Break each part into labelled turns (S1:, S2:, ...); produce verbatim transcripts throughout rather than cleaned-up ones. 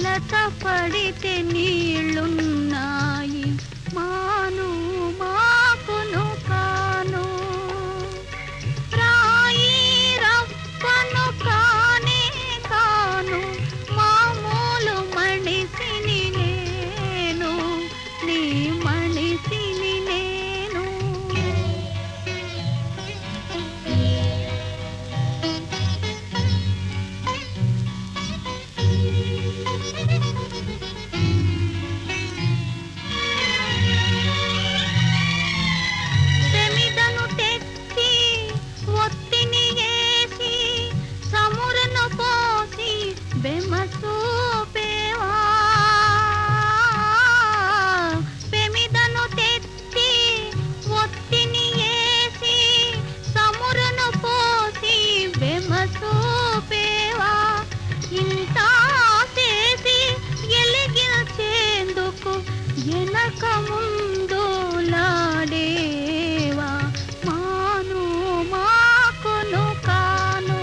S1: కలత పడితే నీళ్ళున్నాయి మాను మాకును కాను రాయి రప్పను కానే కాను మామూలు మనిషిని నేను నీ మనిషిని నేను సెమిదను తెచ్చి ఒత్తిని వేసి సమురను పోసి బెమసూపేవా సెమిదను తెచ్చి ఒత్తిని వేసి సమురను పోసి బెమసూపేవా ఇంత చేసి ఎలిగించేందుకు వెనక ముందు లాడేవా మాను మాకును కాను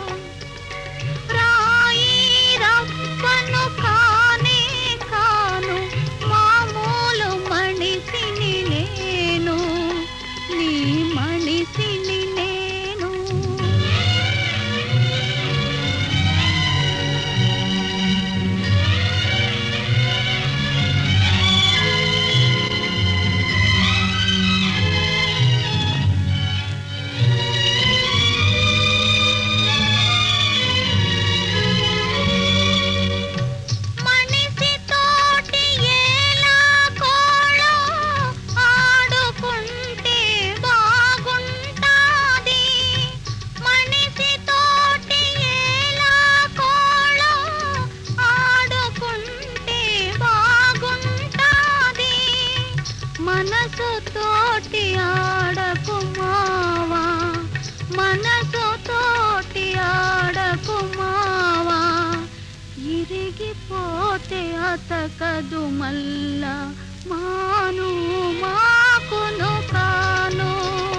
S1: రాయి రప్పను కానే కాను మామూలు మనిషిని నేను నీ మనిషిని నేను మనిషి తోటి ఎలా కోళో ఆడుకుంటే బాగుంటాది మనిషి తోటి ఎలా కోళో ఆడుకుంటే బాగుంటాది మనసు తోటి ఆడకు మావా మనసు తోటి ఆడకు మావా ఇరిగిపోతే అతకదు మల్ల మాను మాకును కాను